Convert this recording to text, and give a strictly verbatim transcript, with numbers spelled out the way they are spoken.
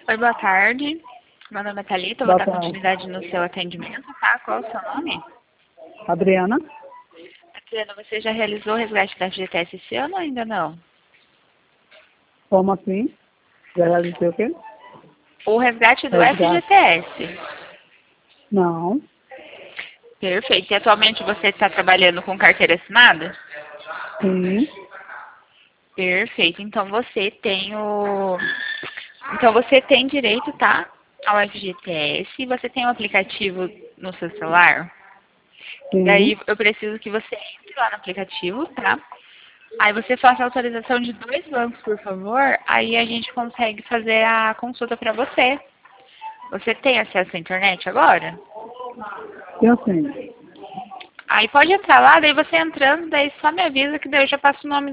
Oi, boa tarde. Meu nome é Thalita, eu vou Boa dar tarde. continuidade no seu atendimento, tá? Qual é o seu nome? Adriana? Adriana, você já realizou o resgate da F G T S esse ano ou ainda não? Como assim? Já realizei o quê? O resgate do Resgate. F G T S. Não. Perfeito. E atualmente você está trabalhando com carteira assinada? Sim. Perfeito. Então você tem o... Então você tem direito, tá? Ao F G T S. Você tem um aplicativo no seu celular? Sim. Daí eu preciso que você entre lá no aplicativo, tá? Aí você faça a autorização de dois bancos, por favor. Aí a gente consegue fazer a consulta para você. Você tem acesso à internet agora? E assim? Aí pode entrar lá, daí você entrando, daí só me avisa que daí eu já passo o nome